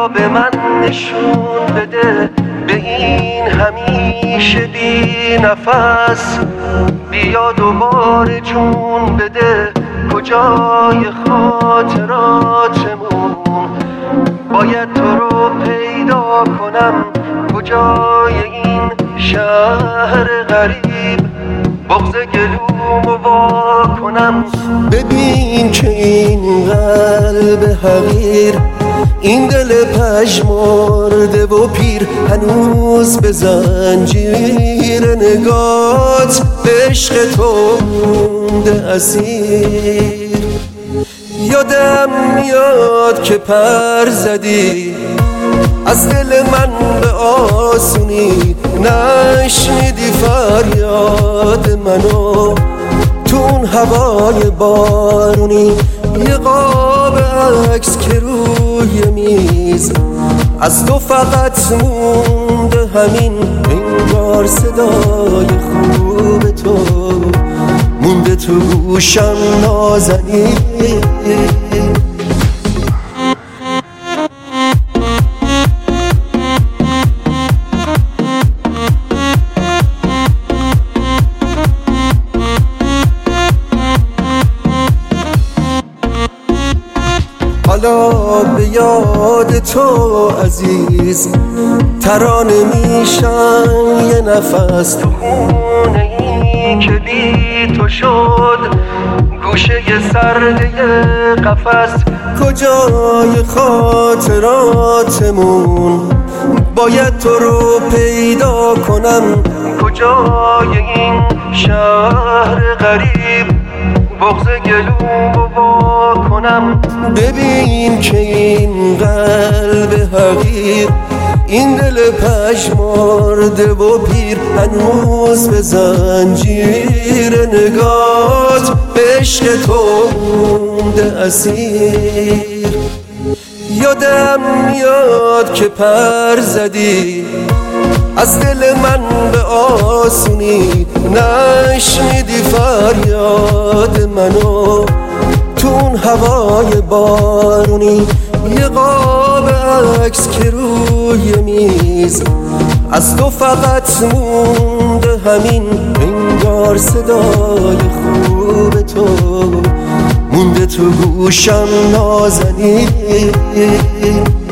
بیا به من نشون بده به این همیشه بی نفس، بیا دوباره جون بده کجای خاطراتمون. باید تو رو پیدا کنم کجای این شهر غریب، بغض گلومو وا کنم. ببین که این قلب حقیر، این دل پژمرده و پیر، هنوز به زنجیر نگات به عشق تو مونده اسیر. یادم میاد که پر زدی از دل من به آسونی، نشنیدی فریاد منو تو اون هوای بارونی. یه قاب عکس که روی میز از تو فقط مونده همین، انگار صدای خوب تو مونده تو گوشم نازنین. حالا به یاد تو عزیز ترانه میشن یه نفس، تو خونه ای که بی تو شد گوشه سرده قفس. کجای خاطراتمون باید تو رو پیدا کنم کجای این شهر غریب، بغض گلومو وا کنم. ببین که این قلب حقیر، این دل پژمرده و پیر، هنوز به زنجیر نگات به عشق تو مونده اسیر. یادم میاد که پر زدی از دل من به آسونی، نشنیدی فریاد منو تو اون هوای بارونی. یه قاب عکس که روی میز از تو فقط مونده همین، انگار صدای خوب تو مونده تو گوشم نازنین.